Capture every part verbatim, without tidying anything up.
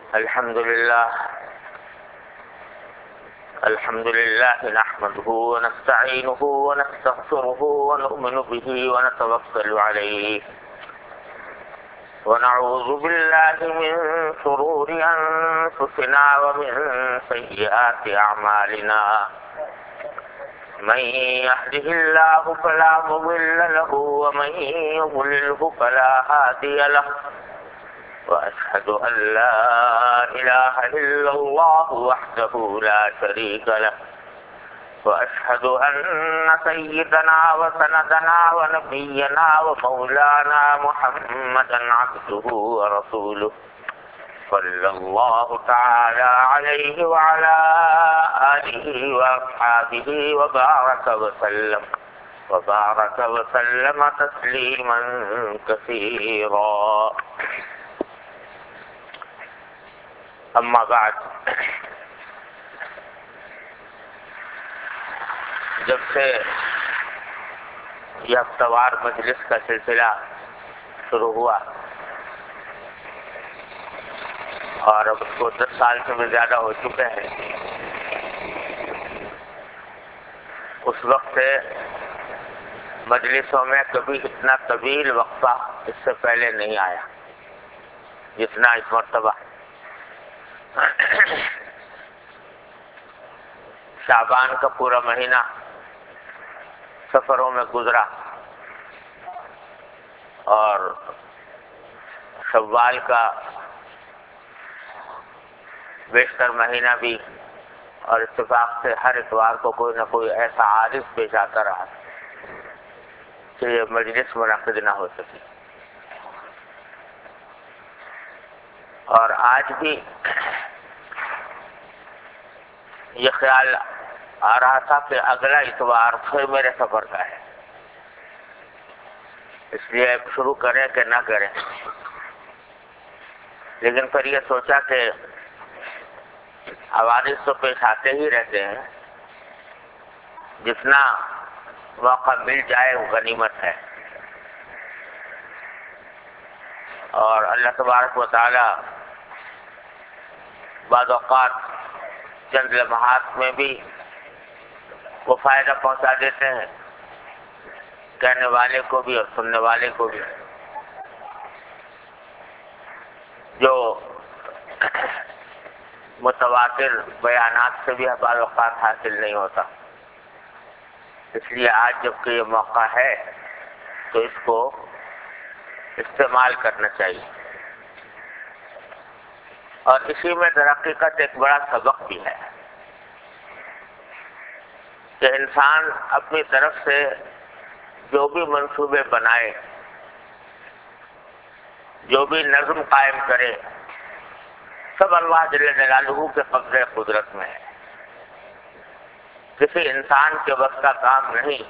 الحمد لله الحمد لله نحمده ونستعينه ونستغفره ونؤمن به ونتوكل عليه ونعوذ بالله من شرور أنفسنا ومن سيئات أعمالنا من يهده الله فلا مضل له ومن يضلله فلا هادي له وأشهد أن لا إله إلا الله وحده لا شريك له وأشهد أن سيدنا وسندنا ونبينا ومولانا محمدا عبده ورسوله صلى الله تعالى عليه وعلى آله وأصحابه وبارك وسلم وبارك وسلم تسليما كثيرا. اما بعد، جب سے یہ ہفتہ وار مجلس کا سلسلہ شروع ہوا اور اب اس کو دس سال سے بھی زیادہ ہو چکے ہیں، اس وقت سے مجلسوں میں کبھی اتنا طویل وقفہ اس سے پہلے نہیں آیا جتنا اس مرتبہ. شعبان کا پورا مہینہ سفروں میں گزرا اور شوال کا بیشتر مہینہ بھی، اور اتفاق سے ہر اتوار کو کوئی نہ کوئی ایسا عارض پیش آتا رہا کہ یہ مجلس منعقد نہ ہو سکی. اور آج بھی یہ خیال آ رہا تھا کہ اگلا اتوار پھر میرے سفر کا ہے، اس لیے شروع کریں کہ نہ کریں. لیکن پھر یہ سوچا کہ حوادث تو پیش آتے ہی رہتے ہیں، جتنا موقع مل جائے وہ غنیمت ہے. اور اللہ تبارک و تعالی بعض اوقات چند لمحات میں بھی وہ فائدہ پہنچا دیتے ہیں، کہنے والے کو بھی اور سننے والے کو بھی، جو متواتر بیانات سے بھی بعض اوقات حاصل نہیں ہوتا. اس لیے آج جب کہ یہ موقع ہے تو اس کو استعمال کرنا چاہیے. اور اسی میں در حقیقت ایک بڑا سبق بھی ہے کہ انسان اپنی طرف سے جو بھی منصوبے بنائے، جو بھی نظم قائم کرے، سب اللہ جل جلالہ کے قبضہ قدرت میں ہے. کسی انسان کے بس کا کام نہیں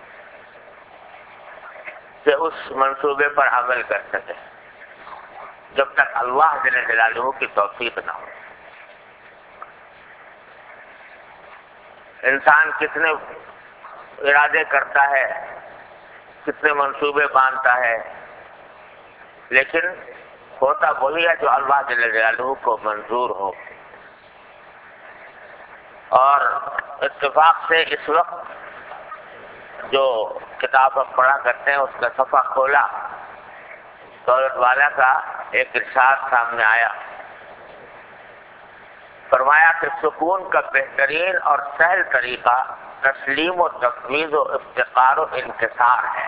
کہ اس منصوبے پر عمل کر سکے جب تک اللہ جل جلالہ کی توفیق نہ ہو. انسان کتنے ارادے کرتا ہے، کتنے منصوبے باندھتا ہے، لیکن ہوتا وہی ہے جو اللہ جل جلالہ کو منظور ہو. اور اتفاق سے اس وقت جو کتاب اب پڑھا کرتے ہیں اس کا صفحہ کھولا تو حضرت والا کا ایک ارشاد سامنے آیا. فرمایا کہ سکون کا بہترین اور سہل طریقہ تسلیم و تفویض و افتقار و انکسار ہے.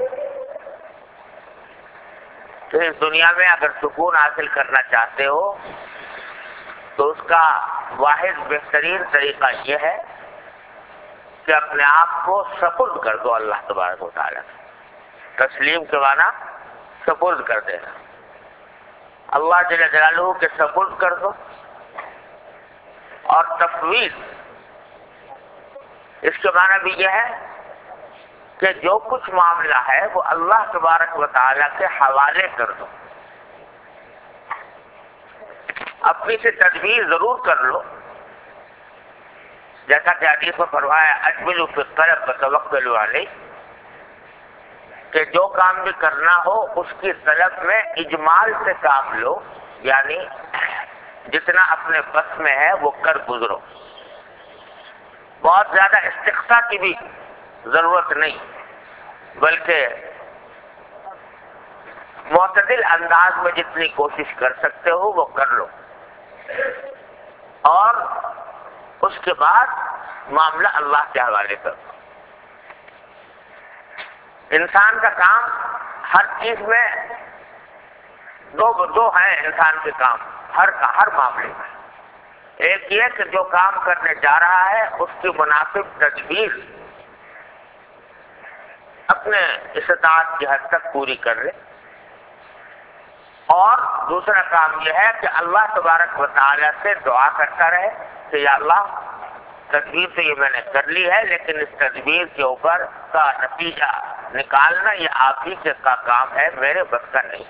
تو اس دنیا میں اگر سکون حاصل کرنا چاہتے ہو تو اس کا واحد بہترین طریقہ یہ ہے کہ اپنے آپ کو سپرد کر دو اللہ تبارک و تعالیٰ. تسلیم کے معنی سپرد کر دینا، اللہ جل جلالہ کے سپرد کر دو. اور تفویض اس کے معنی بھی یہ ہے کہ جو کچھ معاملہ ہے وہ اللہ تبارک و تعالیٰ کے حوالے کر دو. اپنی سے تدبیر ضرور کر لو، جیسا کہ حدیث میں فرمایا اجملوا فی الطلب وتوکلوا علیہ، کہ جو کام بھی کرنا ہو اس کی طلب میں اجمال سے کام لو، یعنی جتنا اپنے بس میں ہے وہ کر گزرو. بہت زیادہ استقصا کی بھی ضرورت نہیں، بلکہ معتدل انداز میں جتنی کوشش کر سکتے ہو وہ کر لو، اور اس کے بعد معاملہ اللہ کے حوالے کرو. انسان کا کام ہر چیز میں دو دو ہیں انسان کے کام ہر کا ہر معاملے میں. ایک یہ کہ جو کام کرنے جا رہا ہے اس کی مناسب تدبیر اپنے استطاعت کی حد تک پوری کر لے، اور دوسرا کام یہ ہے کہ اللہ تبارک و تعالی سے دعا کرتا رہے کہ یا اللہ تدبیر تو یہ میں نے کر لی ہے، لیکن اس تدبیر کے اوپر کا نتیجہ نکالنا یہ آپ ہی کے کا کام ہے، میرے بس کا نہیں.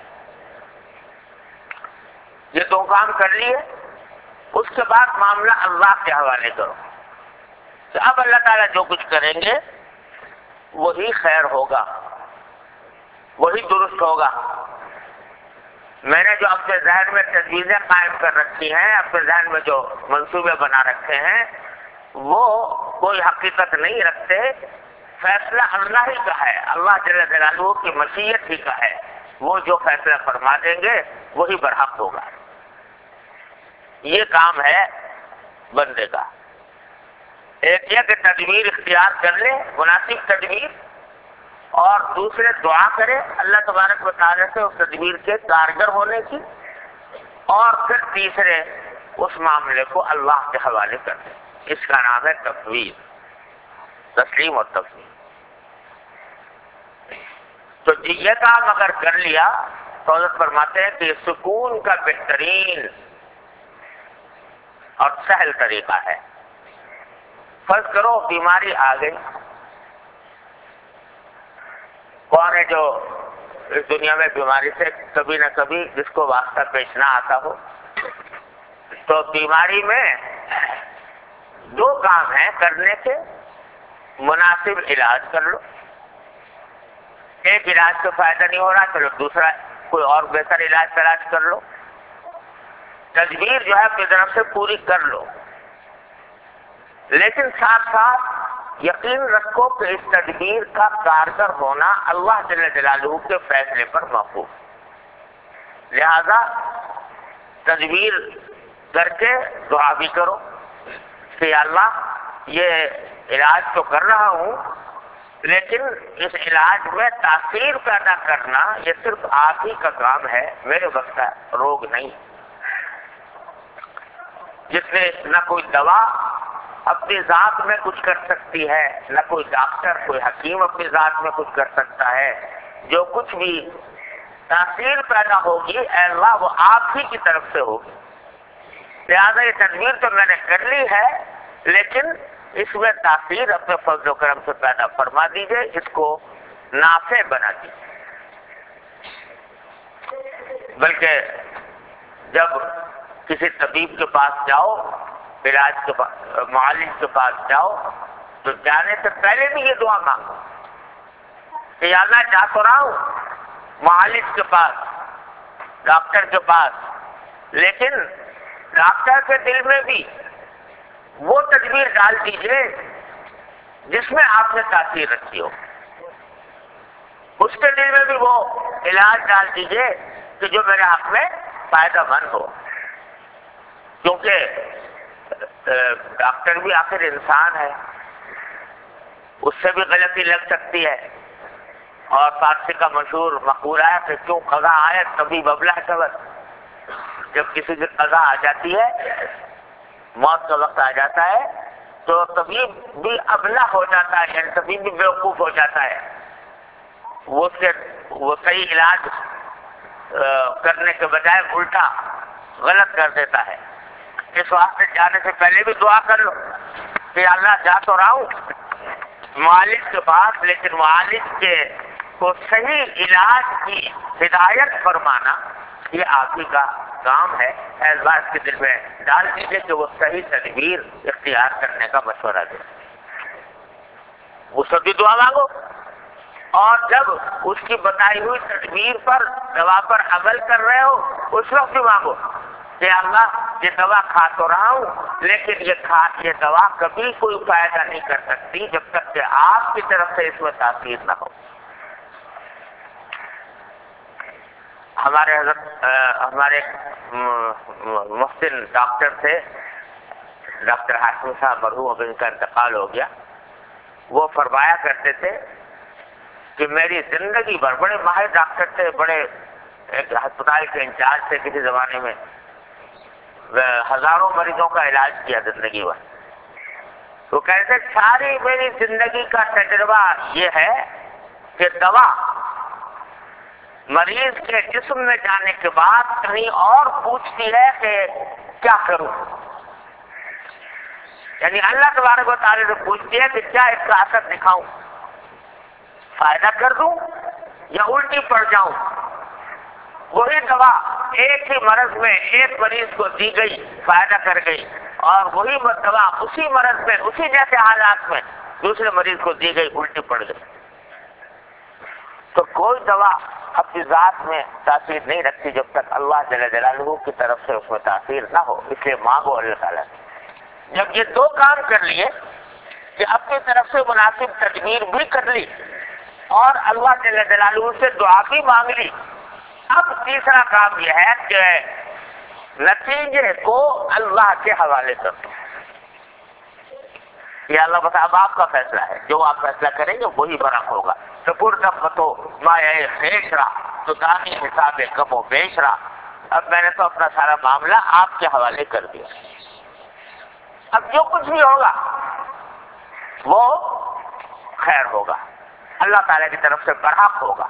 یہ دو کام کر لیے، اس کے بعد معاملہ اللہ کے حوالے کرو کہ اب اللہ تعالیٰ جو کچھ کریں گے وہی خیر ہوگا، وہی درست ہوگا. میں نے جو اپنے ذہن میں تجویزیں قائم کر رکھی ہیں، اپنے ذہن میں جو منصوبے بنا رکھے ہیں، وہ کوئی حقیقت نہیں رکھتے. فیصلہ اللہ ہی کا ہے، اللہ جل جلالہ کی مشیت ہی کا ہے. وہ جو فیصلہ فرما دیں گے وہی برحق ہوگا. یہ کام ہے بندے کا. ایک یہ کہ تدبیر اختیار کر لے، مناسب تدبیر، اور دوسرے دعا کرے اللہ تبارک و تعالی سے اس تدبیر کے کارگر ہونے کی، اور پھر تیسرے اس معاملے کو اللہ کے حوالے کر دے. اس کا نام ہے تفویض، تسلیم اور تفویض. تو یہ کام اگر کر لیا تو حضرت فرماتے ہیں کہ یہ سکون کا بہترین اور سہل طریقہ ہے. فرض کرو بیماری آ گئی. کون ہے جو اس دنیا میں بیماری سے کبھی نہ کبھی جس کو واسطہ پیش نہ آتا ہو؟ تو بیماری میں دو کام ہیں کرنے کے. مناسب علاج کر لو. ایک علاج سے فائدہ نہیں ہو رہا، چلو دوسرا کوئی اور بہتر علاج تلاش کر لو. تدبیر جو ہے اپنی طرف سے پوری کر لو، لیکن ساتھ ساتھ یقین رکھو کہ اس تدبیر کا کارگر ہونا اللہ جل جلالہ کے فیصلے پر موقوف. لہذا تدبیر کر کے دعا بھی کرو کہ یا اللہ یہ علاج تو کر رہا ہوں، لیکن اس علاج میں تاثیر پیدا کرنا یہ صرف آپ ہی کا کام ہے، میرے بس کا روگ نہیں. جس میں نہ کوئی دوا اپنی ذات میں کچھ کر سکتی ہے، نہ کوئی ڈاکٹر کوئی حکیم اپنی ذات میں کچھ کر سکتا ہے. جو کچھ بھی تاثیر پیدا ہوگی اے اللہ وہ آپ ہی کی طرف سے ہوگی. لہٰذا یہ تدبیر تو میں نے کر لی ہے، لیکن اس میں تاثیر اپنے فضل و کرم سے پیدا فرما دیجیے، اس کو نافع بنا دیجیے. بلکہ جب کسی طبیب کے پاس جاؤ، علاج کے پاس معالج کے پاس جاؤ، تو جانے سے پہلے بھی یہ دعا مانگو کہ یا اللہ جا تو رہا ہوں معالج کے پاس، ڈاکٹر کے پاس، لیکن ڈاکٹر کے دل میں بھی وہ تدبیر ڈال دیجیے جس میں آپ نے تاثیر رکھی ہو. اس کے دل میں بھی وہ علاج ڈال دیجیے کہ جو میرے حق میں فائدہ مند ہو. کیونکہ ڈاکٹر بھی آخر انسان ہے، اس سے بھی غلطی لگ سکتی ہے. اور فارسی کا مشہور مقولہ ہے کہ کیوں قضا آئے کبھی ببلا خبر. جب کسی کی قضا آ جاتی ہے، موت کا وقت آ جاتا ہے، تو طبیب بھی ابلہ ہو جاتا ہے، یعنی طبیب بھی بیوقوف ہو جاتا ہے. وہ سے وہ صحیح علاج کرنے کے بجائے الٹا غلط کر دیتا ہے. اس واسطے جانے سے پہلے بھی دعا کر لو کہ اللہ جا تو رہا ہوں معالج کے پاس، لیکن معالج کے کو صحیح علاج کی ہدایت فرمانا یہ آپ ہی کا کام ہے. اعزاز اس کے دل میں ڈال دیجیے کہ وہ صحیح تدبیر اختیار کرنے کا مشورہ دے. اس سے بھی دعا مانگو، اور جب اس کی بتائی ہوئی تدبیر پر دوا پر عمل کر رہے ہو اس وقت بھی مانگو کہ اللہ یہ دوا کھا تو رہا ہوں لیکن یہ کھا یہ دوا کبھی کوئی فائدہ نہیں کر سکتی جب تک کہ آپ کی طرف سے اس میں تاثیر نہ ہو۔ ہمارے حضرت ہمارے محسن ڈاکٹر تھے، ڈاکٹر ہاشمی صاحب مرحوم، اب ان کا انتقال ہو گیا۔ وہ فرمایا کرتے تھے کہ میری زندگی بھر، بڑے ماہر ڈاکٹر تھے، بڑے ایک ہسپتال کے انچارج تھے کسی زمانے میں، ہزاروں مریضوں کا علاج کیا زندگی بھر۔ تو کہتے ساری میری زندگی کا تجربہ یہ ہے کہ دوا مریض کے جسم میں جانے کے بعد کہیں اور پوچھتی ہے کہ کیا کروں، یعنی اللہ تبارک و تعالیٰ سے پوچھتی ہے کہ کیا اس کا اثر دکھاؤں، فائدہ کر دوں یا الٹی پڑ جاؤں۔ وہی دوا ایک ہی مرض میں ایک مریض کو دی گئی، فائدہ کر گئی، اور وہی دوا اسی مرض میں اسی جیسے حالات میں دوسرے مریض کو دی گئی، الٹی پڑ گئی۔ تو کوئی دوا اپنی ذات میں تاثیر نہیں رکھتی جب تک اللہ جل جلالہ کی طرف سے اس میں تاثیر نہ ہو، اس لیے مانگو اللہ تعالیٰ سے۔ جب یہ دو کام کر لیے کہ اپنی طرف سے مناسب تدبیر بھی کر لی اور اللہ جل جلالہ سے دعا بھی مانگ لی، اب تیسرا کام یہ ہے کہ نتیجے کو اللہ کے حوالے کر دو۔ یہ اللہ بس اب آپ کا فیصلہ ہے، جو آپ فیصلہ کریں گے وہی برحق ہوگا۔ سپرد فتو مایہ خیش را تو دانی حساب کم و بیش را، اب میں نے تو اپنا سارا معاملہ آپ کے حوالے کر دیا۔ اب جو کچھ بھی ہوگا وہ خیر ہوگا، اللہ تعالیٰ کی طرف سے برحق ہوگا۔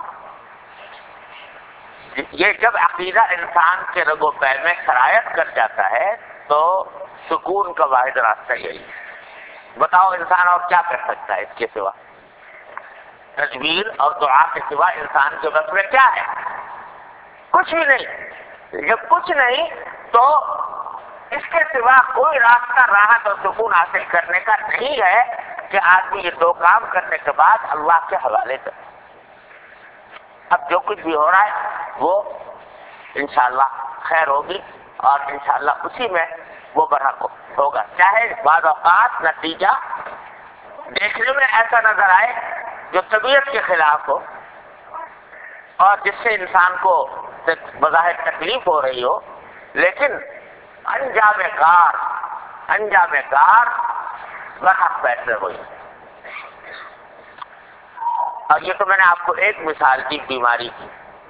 یہ جب عقیدہ انسان کے رگ و پے میں سرایت کر جاتا ہے تو سکون کا واحد راستہ یہی ہے۔ بتاؤ انسان اور کیا کر سکتا ہے اس کے سوا؟ تدبیر اور دعا کے سوا انسان کے بس میں کیا ہے؟ کچھ بھی نہیں۔ جب کچھ نہیں تو اس کے سوا کوئی راستہ راحت اور سکون حاصل کرنے کا نہیں ہے کہ آدمی یہ دو کام کرنے کے بعد اللہ کے حوالے کرے۔ اب جو کچھ بھی ہو رہا ہے وہ انشاءاللہ خیر ہوگی اور انشاءاللہ اسی میں وہ برحق ہوگا، چاہے بعض اوقات نتیجہ دیکھنے میں ایسا نظر آئے جو طبیعت کے خلاف ہو اور جس سے انسان کو بظاہر تکلیف ہو رہی ہو، لیکن انجام کار انجام کار برحق فیصلے ہوئی۔ اور یہ تو میں نے آپ کو ایک مثال دی بیماری کی،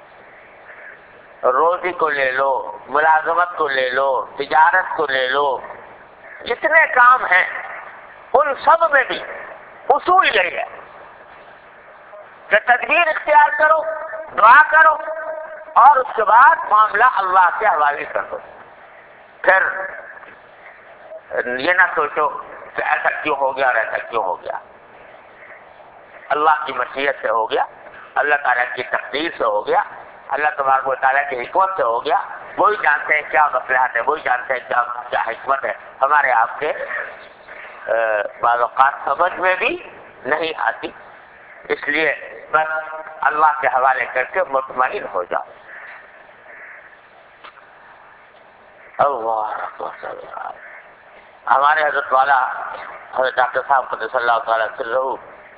روزی کو لے لو، ملازمت کو لے لو، تجارت کو لے لو، جتنے کام ہیں ان سب میں بھی اصول یہی ہے کہ تدبیر اختیار کرو، دعا کرو اور اس کے بعد معاملہ اللہ کے حوالے کر دو۔ پھر یہ نہ سوچو کہ ایسا کیوں ہو گیا اور ایسا کیوں ہو گیا، اللہ کی مشیت سے ہو گیا، اللہ تعالیٰ کی تقدیر سے ہو گیا، اللہ تبارک و تعالیٰ کی حکمت سے ہو گیا۔ وہی جانتے ہیں کیا مصلحت ہے، وہی جانتے ہیں کیا کیا حکمت ہے، ہمارے آپ کے بعض اوقات سمجھ میں بھی نہیں آتی، اس لیے بس اللہ کے حوالے کر کے مطمئن ہو جاؤ۔ اللہ ہمارے حضرت والا حضرت ڈاکٹر صاحب قدس اللہ تعالیٰ سرہ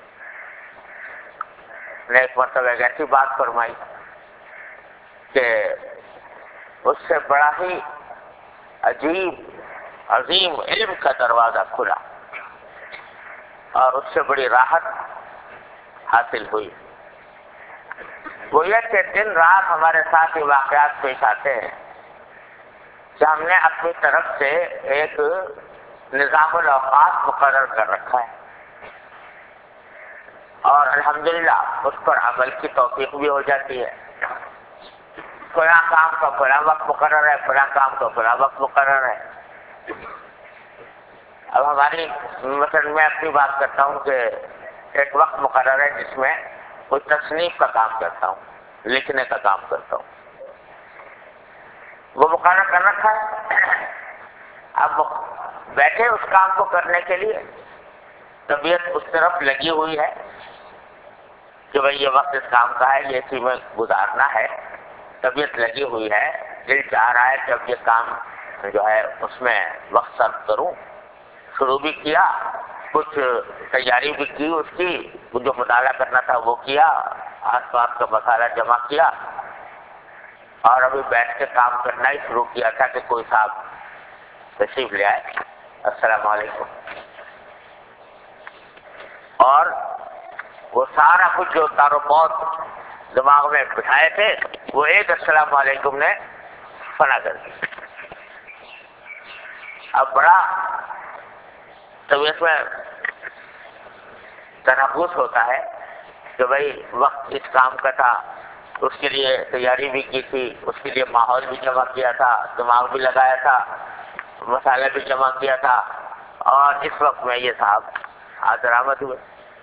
نے ایک مرتبہ ایک ایسی بات فرمائی کہ اس سے بڑا ہی عجیب عظیم علم کا دروازہ کھلا اور اس سے بڑی راحت حاصل ہوئی۔ وہ یہ کہ دن رات ہمارے ساتھ یہ واقعات پیش آتے ہیں کہ ہم نے اپنی طرف سے ایک نظام الاوقات مقرر کر رکھا ہے اور الحمدللہ اس پر عمل کی توفیق بھی ہو جاتی ہے۔ فلاں کام کا فلاں وقت مقرر ہے، فلاں کام کا فلاں وقت مقرر ہے۔ اب ہماری مثلا میں اپنی بات کرتا ہوں کہ ایک وقت مقرر ہے جس میں کوئی تصنیف کا کام کرتا ہوں، لکھنے کا کام کرتا ہوں، وہ مقرر کر رکھا ہے۔ اب بیٹھے اس کام کو کرنے کے لیے، طبیعت اس طرف لگی ہوئی ہے کہ بھئی یہ وقت اس کام کا ہے، یہ اسی میں گزارنا ہے، طبیعت لگی ہوئی ہے، دل چاہ رہا ہے کہ اب یہ کام جو ہے اس میں وقت صرف کروں. شروع بھی کیا, کچھ تیاری بھی کی, اس کی جو مطالعہ کرنا تھا وہ کیا, آس پاس کا مسالہ جمع کیا, اور ابھی بیٹھ کے کام کرنا ہی شروع کیا تھا کہ کوئی صاحب تشریف لے آئے. السلام علیکم. اور وہ سارا کچھ جو تارو موت دماغ میں بٹھائے تھے وہ ایک السلام علیکم نے فنا کر دیا. اب بڑا طبیعت میں تنفس ہوتا ہے کہ بھائی وقت اس کام کا تھا, اس کے لیے تیاری بھی کی تھی, اس کے لیے ماحول بھی جمع کیا تھا, دماغ بھی لگایا تھا, مسالے بھی جمع کیا تھا, اور اس وقت میں یہ صاحب حاضر آمد ہوئے.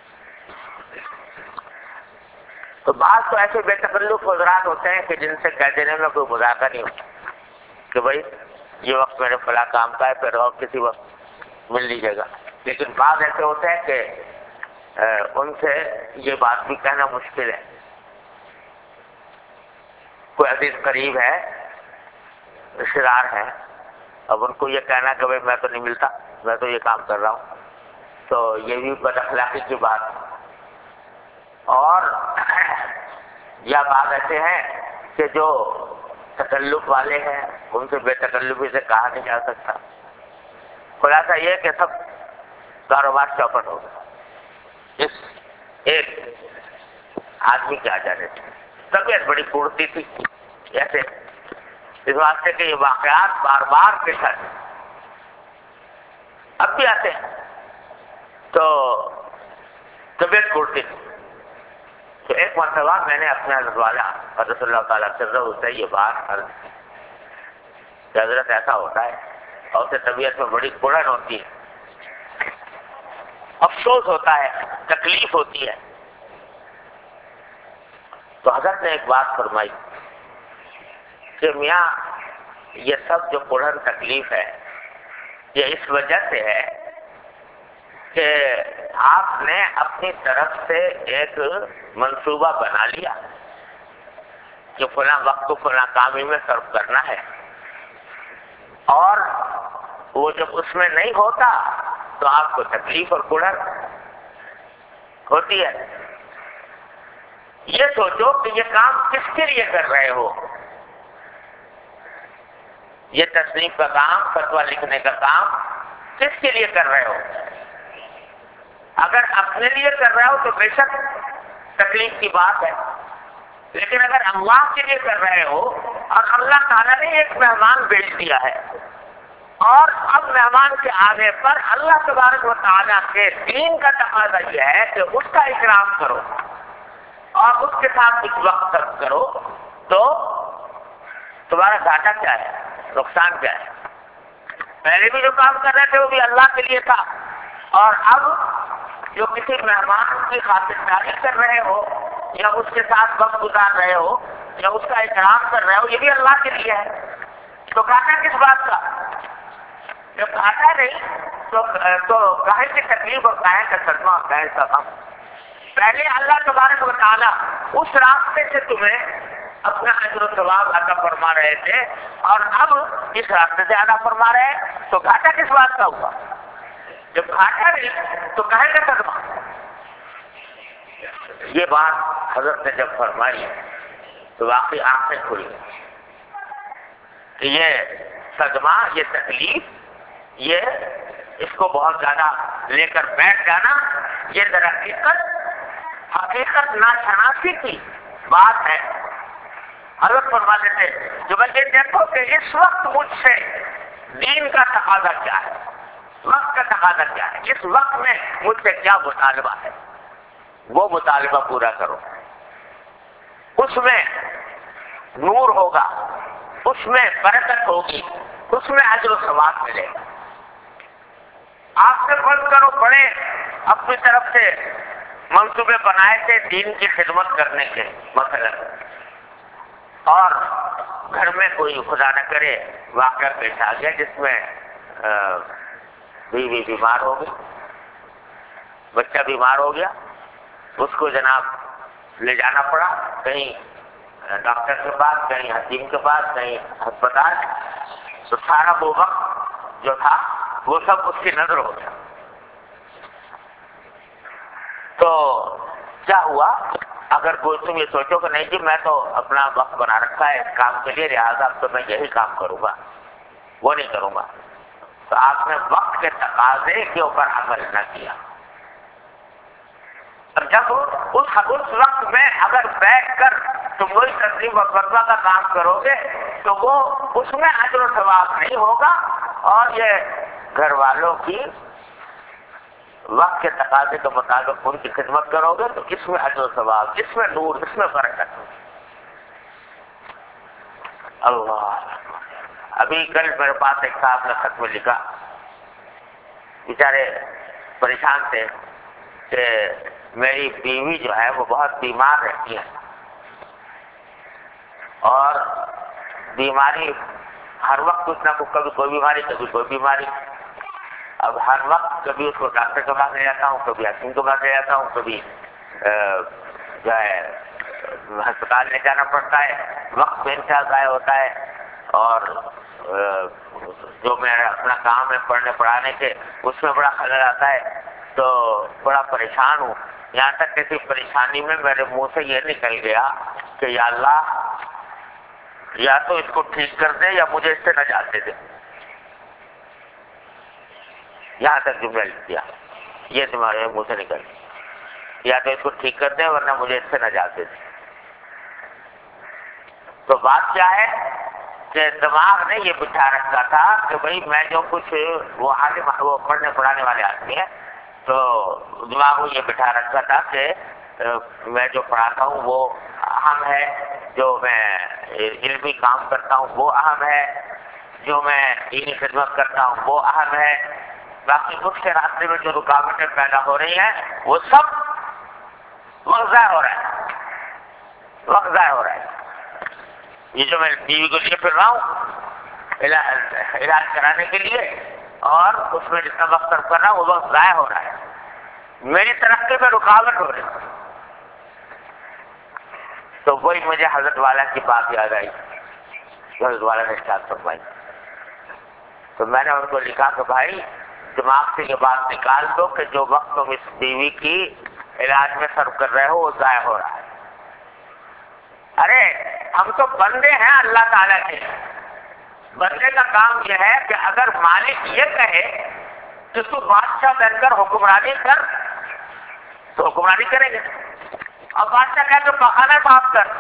تو بعض تو ایسے بے تکلف حضرات ہوتے ہیں کہ جن سے کہہ دینے میں کوئی مذاکرہ نہیں ہوتا کہ بھائی یہ وقت میرے فلاں کام کا ہے, پھر اور کسی وقت مل لیجیے گا. لیکن بعض ایسے ہوتے ہیں کہ ان سے یہ بات بھی کہنا مشکل ہے. کوئی عزیز قریب ہے, رشتے دار ہے, اب ان کو یہ کہنا کہ بھائی میں تو نہیں ملتا, میں تو یہ کام کر رہا ہوں, تو یہ بھی بد اخلاقی کی بات. اور یا بعض ایسے ہیں کہ جو تکلف والے ہیں, ان سے بے تکلفی سے کہا نہیں جا سکتا. خلاصہ یہ کہ سب کاروبار چوپٹ ہو گیا اس ایک آدمی کے آ جانے سے. طبیعت بڑی پھوڑتی تھی ایسے, اس واسطے کہ یہ واقعات بار بار پیش آتے, اب بھی آتے ہیں, تو طبیعت پھوڑتی تھی. تو ایک مرتبہ میں نے اپنے حضرت والا حضرت اللہ تعالیٰ سے یہ بات عرض کی کہ حضرت ایسا ہوتا ہے, اور اسے طبیعت میں بڑی پڑن ہوتی ہے, افسوس ہوتا ہے, تکلیف ہوتی ہے. تو حضرت نے ایک بات فرمائی کہ میاں یہ سب جو پڑھن تکلیف ہے یہ اس وجہ سے ہے کہ آپ نے اپنی طرف سے ایک منصوبہ بنا لیا کہ فلاں وقت کو فلاں کام ہی میں صرف کرنا ہے, اور وہ جب اس میں نہیں ہوتا تو آپ کو تکلیف اور کڑھن ہوتی ہے. یہ سوچو کہ یہ کام کس کے لیے کر رہے ہو. یہ تصنیف کا کام, فتویٰ لکھنے کا کام کس کے لیے کر رہے ہو. اگر اپنے لیے کر رہے ہو تو بے شک تکلیف کی بات ہے, لیکن اگر اللہ کے لیے کر رہے ہو اور اللہ تعالیٰ نے ایک مہمان بھیج دیا ہے, اور اب مہمان کے آنے پر اللہ تبارک و تعالیٰ کے دین کا تقاضا یہ ہے کہ اس کا اکرام کرو اور اس کے ساتھ کچھ وقت صرف کرو, تو تمہارا گھاٹا کیا ہے, نقصان کیا ہے. پہلے بھی جو کام کر رہے تھے وہ بھی اللہ کے لیے تھا, اور اب جو کسی مہمان کی خاطرداری کر رہے ہو یا اس کے ساتھ وقت گزار رہے ہو یا اس کا اکرام کر رہے ہو, یہ بھی اللہ کے لیے ہے. تو گھاٹا کس بات کا؟ جب گھاٹا نہیں تو تو کاہے کی تکلیف اور کاہے کا صدمہ اور کاہے کا غم. پہلے اللہ تبارک و تعالیٰ اس راستے سے تمہیں اپنا اجر و ثواب عطا فرما رہے تھے, اور اب اس راستے سے عطا فرما رہے ہیں, تو گھاٹا کس بات کا ہوا؟ جب گھاٹا نہیں تو کاہے کا صدمہ. یہ بات حضرت نے جب فرمائی تو واقعی آنکھیں کھلی کہ یہ صدمہ, یہ تکلیف, یہ اس کو بہت زیادہ لے کر بیٹھ جانا, یہ در حقیقت حقیقت ناشناسی کی بات ہے. حضرت فرما دیتے جو بھائی یہ دیکھو کہ اس وقت مجھ سے دین کا تقاضا کیا ہے, وقت کا تقاضا کیا ہے, اس وقت میں مجھ سے کیا مطالبہ ہے, وہ مطالبہ پورا کرو. اس میں نور ہوگا, اس میں برکت ہوگی, اس میں اجر و ثواب ملے گا. آپ سے فرض کرو بڑے اپنی طرف سے منصوبے بنائے تھے دین کی خدمت کرنے کے مثلا, اور گھر میں کوئی خدا نہ کرے واقعہ پیش آ گیا جس میں بیوی بیمار ہو گئی, بچہ بیمار ہو گیا, اس کو جناب لے جانا پڑا کہیں ڈاکٹر کے پاس, کہیں حکیم کے پاس, کہیں ہسپتال. تو سارا وہ وقت جو تھا وہ سب اس کی نظر ہو گیا. تو کیا ہوا؟ اگر کوئی تم یہ سوچو کہ نہیں جی میں تو اپنا وقت بنا رکھا ہے اس کام کے لیے، لہٰذا اب تو میں یہی کام کروں گا، وہ نہیں کروں گا، تو آپ نے وقت کے تقاضے کے اوپر عمل نہ کیا. جب اس اس وقت میں اگر بیٹھ کر تم وہی تسلیم و فتویٰ کا کام کرو گے تو وہ اس میں اجر و ثواب نہیں ہوگا، اور یہ گھر والوں کی وقت کے تقاضے کے مطابق ان کی خدمت کرو گے تو اس میں اجر و ثواب، اس میں نور، اس میں برکت. اللہ. ابھی کل میرے پاس ایک صاحب نے خط میں لکھا، بیچارے پریشان تھے کہ میری بیوی جو ہے وہ بہت بیمار رہتی ہے، اور بیماری ہر وقت کچھ نہ کچھ، کبھی کوئی بیماری کبھی کوئی بیماری. اب ہر وقت کبھی اس کو ڈاکٹر کے پاس لے جاتا ہوں، کبھی حکیم کے پاس لے جاتا ہوں، کبھی جو ہے ہسپتال لے جانا پڑتا ہے، وقت بے انتہا ضائع ہوتا ہے، اور جو میرا اپنا کام ہے پڑھنے پڑھانے کے اس میں بڑا خلل آتا ہے. تو بڑا پریشان ہوں. یہاں تک کسی پریشانی میں میرے منہ سے یہ نکل گیا کہ یا اللہ یا تو اس کو ٹھیک کر دے یا مجھے اس سے نجات دے دے. یہاں تک جملہ لکھ دیا، یہ تمہارے منہ سے نکل گیا، یا تو اس کو ٹھیک کر دے ورنہ مجھے اس سے نجات دے دے. تو بات کیا ہے کہ دماغ نے یہ بٹھا رکھا تھا کہ بھئی میں جو کچھ، وہ عالم وہ پڑھنے پڑھانے والے آدمی ہیں، تو دماغ کو یہ بٹھا رکھا تھا کہ میں جو پڑھاتا ہوں وہ اہم ہے، جو میں علمی کام کرتا ہوں وہ اہم ہے، جو میں دینی خدمت کرتا ہوں وہ اہم ہے، باقی اس کے راستے میں جو رکاوٹیں پیدا ہو رہی ہیں وہ سب وقت ضائع ہو رہا ہے، وقت ضائع ہو رہا ہے. یہ جو میں بیوی کو لیے پھر رہا ہوں علاج کرانے کے لیے، اور اس میں جتنا وقت صرف کر رہا ہوں وہ وقت ضائع ہو رہا ہے، میری ترقی میں رکاوٹ ہو رہی ہے. تو وہی مجھے حضرت والا کی بات یاد آئی، حضرت والا نے ارشاد فرمائی. تو میں نے ان کو لکھا کہ بھائی دماغ سے یہ بات نکال دو کہ جو وقت تم اس بیوی کی علاج میں صرف کر رہے ہو وہ ضائع ہو رہا ہے. ارے ہم تو بندے ہیں اللہ تعالیٰ کے. بندے کا کام یہ ہے کہ اگر مالک یہ کہے کہ تو بادشاہ بن کر حکمرانی کر تو حکمرانی کریں گے، اور بادشاہ کہے تو پخانا صاف کر.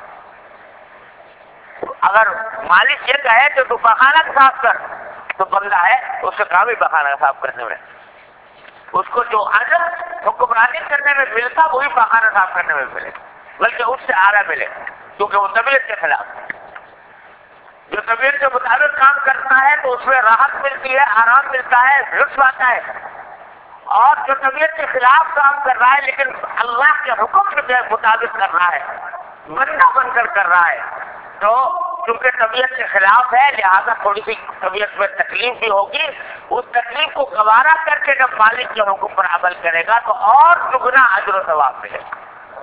اگر مالک یہ کہے کہ تو پخانا صاف کر تو بندہ ہے اس کا کام ہی پخانا صاف کرنے میں. اس کو جو اجر حکمرانی کرنے میں ملتا وہی پخانا صاف کرنے میں ملے، بلکہ اس سے اعلیٰ ملے، کیونکہ وہ طبیعت کے خلاف. جو طبیعت کے مطابق کام کرتا ہے تو اس میں راحت ملتی ہے، آرام ملتا ہے، لطف آتا ہے. اور جو طبیعت کے خلاف کام کر رہا ہے لیکن اللہ کے حکم کے مطابق کر رہا ہے، بندہ بن کر کر رہا ہے، تو کیونکہ طبیعت کے خلاف ہے لہذا تھوڑی سی طبیعت میں تکلیف بھی ہوگی. اس تکلیف کو گوارا کر کے جب مالک کے حکم پر عمل کرے گا تو اور دگنا اجر و ثواب ملے گا.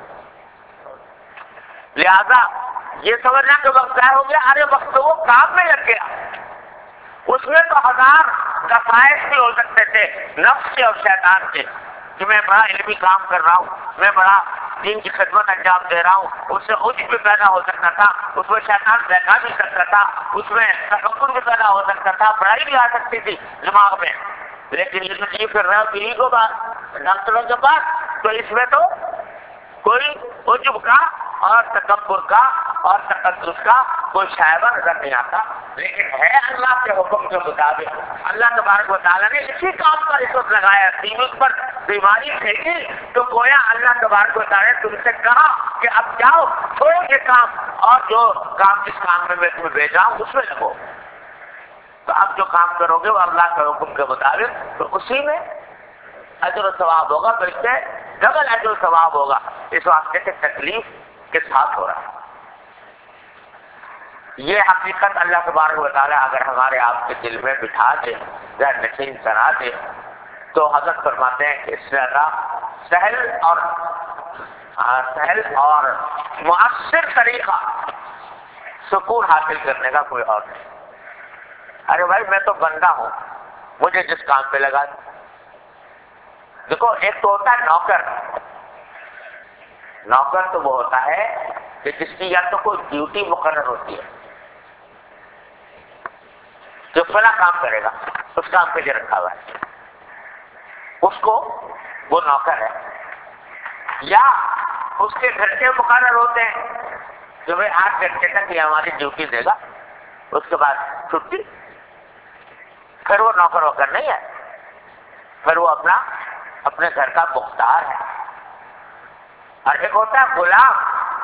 لہذا یہ سمجھنا کہ وقت ضائع ہو گیا، ارے وقت وہ کام میں لگ گیا. اس میں تو ہزار کفائش بھی ہو سکتے تھے نفس سے اور شیطان سے کہ میں بڑا علمی کام کر رہا ہوں، میں بڑا دین کی خدمت انجام دے رہا ہوں. اس سے عجب بھی پیدا ہو سکتا تھا، اس میں شیطان بہکا بھی سکتا تھا، اس میں تکبر بھی پیدا ہو سکتا تھا، بڑائی بھی آ سکتی تھی دماغ میں. لیکن یہ تو جی پھر رہا بیوی کو بات ڈاکٹروں کے پاس، تو اس میں تو کوئی عجب کا اور تکبر کا اور تقدس کا کوئی شائبہ نظر نہیں آتا. لیکن ہے اللہ کے حکم کے مطابق. اللہ تبارک و تعالیٰ نے اسی کام پر اس وقت لگایا، بیوی پر بیماری پھینکی تو گویا اللہ تبارک و تعالیٰ نے تم سے کہا کہ اب جاؤ چھوڑو یہ کام، اور جو کام جس کام میں میں تمہیں بھیجا ہوں اس میں لگو. تو اب جو کام کرو گے وہ اللہ کے حکم کے مطابق تو اسی میں اجر و ثواب ہوگا، بلکہ ڈبل اجر و ثواب ہوگا. اس واسطے سے تکلیف کے ساتھ ہو رہا ہے. یہ حقیقت اللہ تبارک و تعالیٰ اگر ہمارے آپ کے دل میں بٹھا دے، ذہن نشین کرا دے، تو حضرت فرماتے ہیں کہ اس سے زیادہ سہل اور سہل اور مؤثر طریقہ سکون حاصل کرنے کا کوئی اور نہیں. ارے بھائی میں تو بندہ ہوں، مجھے جس کام پہ لگا دو۔ دیکھو ایک تو ہوتا ہے نوکر، نوکر تو وہ ہوتا ہے کہ جس کی یا تو کوئی ڈیوٹی مقرر ہوتی ہے، جو فلاں کام کرے گا اس کام پہ جو رکھا ہوا ہے اس کو وہ نوکر ہے، یا اس کے گھنٹے مقرر ہوتے ہیں جو بھائی آٹھ گھنٹے تک یہ ہماری ڈیوٹی دے گا، اس کے بعد چھٹی، پھر وہ نوکر ووکر نہیں ہے، پھر وہ اپنا اپنے گھر کا مختار ہے۔ اور ایک ہوتا ہے غلام،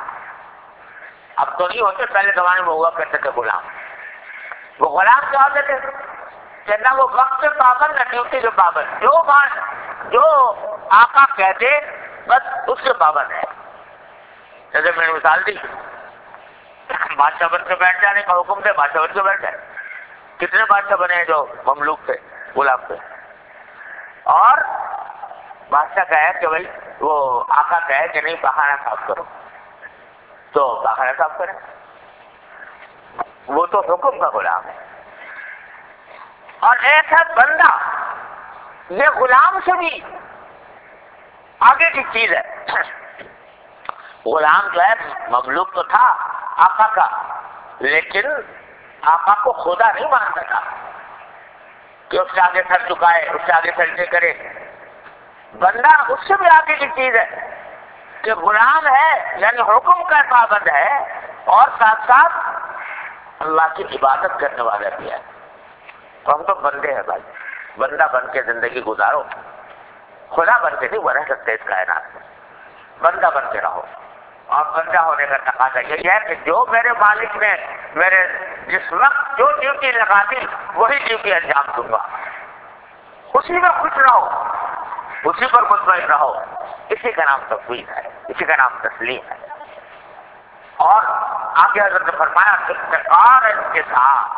اب تو نہیں ہوتے، پہلے زمانے میں ہوا کرتے تھے غلام۔ وہ غلام کیا ہوتے تھے کہ نہ وہ وقت کے پابند نہ ڈیوٹی کے پابند، جو بات جو آقا کہتے بس اس کے پابند ہے۔ جیسے میں نے مثال دی، بادشاہ بن کے بیٹھ جانے کا حکم دے، بادشاہ بن کے بیٹھ جائے۔ کتنے بادشاہ بنے ہیں جو مملوک تھے، غلام تھے؟ اور بادشاہ کہے کہ بھائی وہ آقا کہے کہ نہیں پخانا صاف کرو تو پخانا صاف کریں، وہ تو حکم کا غلام ہے۔ اور ایک ہے بندہ، یہ غلام سے بھی آگے کی چیز ہے۔ غلام جو ہے مملوک تو تھا آقا کا، لیکن آقا کو خدا نہیں مانتا تھا کہ اس سے آگے سر چکائے، اس سے آگے سجدے کرے۔ بندہ اس سے بھی آگے کی چیز ہے کہ غلام ہے یعنی حکم کا پابند ہے، اور ساتھ ساتھ اللہ کی عبادت کرنے والا بھی ہے۔ تو ہم تو بندے ہیں بھائی، بندہ بن کے زندگی گزارو، خدا بن کے نہیں وہ رہ سکتے اس کائنات میں، بندہ بن کے رہو۔ اور بندہ ہونے کا تقاضا یہی ہے کہ جو میرے مالک نے میرے جس وقت جو ڈیوٹی لگا دی وہی ڈیوٹی انجام دوں گا، اسی میں خوش رہو، اسی پر مطمئن رہو۔ اسی کا نام تفویض ہے، اسی کا نام تسلیم ہے۔ اور آگے حضرت نے فرمایا افتقار کے ساتھ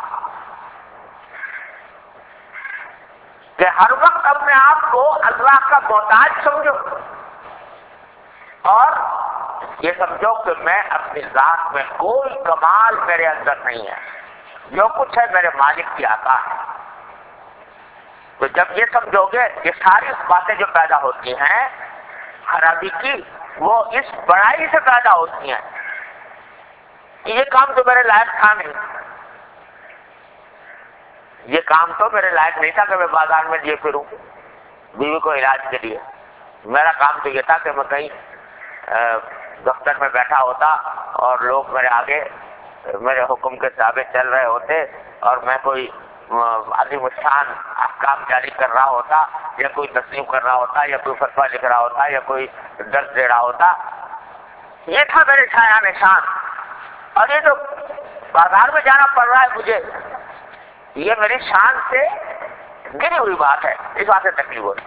کہ ہر وقت اپنے آپ کو اللہ کا محتاج سمجھو، اور یہ سمجھو کہ میں اپنی ذات میں کوئی کمال میرے اندر نہیں ہے، جو کچھ ہے میرے مالک کی عطا ہے۔ تو جب یہ سمجھو گے، یہ ساری باتیں جو پیدا ہوتی ہیں خرابی کی، وہ اس بڑائی سے پیدا ہوتی ہیں کہ یہ کام تو میرے لائق تھا نہیں، یہ کام تو میرے لائق نہیں تھا کہ میں بازار میں لیے پھروں بیوی کو علاج کے لیے۔ میرا کام تو یہ تھا کہ میں کہیں دفتر میں بیٹھا ہوتا اور لوگ میرے آگے میرے حکم کے تابع چل رہے ہوتے، اور میں کوئی عظیم الشان احکام جاری کر رہا ہوتا، یا کوئی تسلیم کر رہا ہوتا، یا کوئی فتویٰ لکھ رہا ہوتا، یا کوئی درس دے رہا ہوتا۔ یہ تھا میرے چھایا نشان۔ اور یہ جو بازار میں جانا پڑ رہا ہے مجھے، یہ میری شان سے گری ہوئی بات ہے، اس بات سے تکلیف ہوتی۔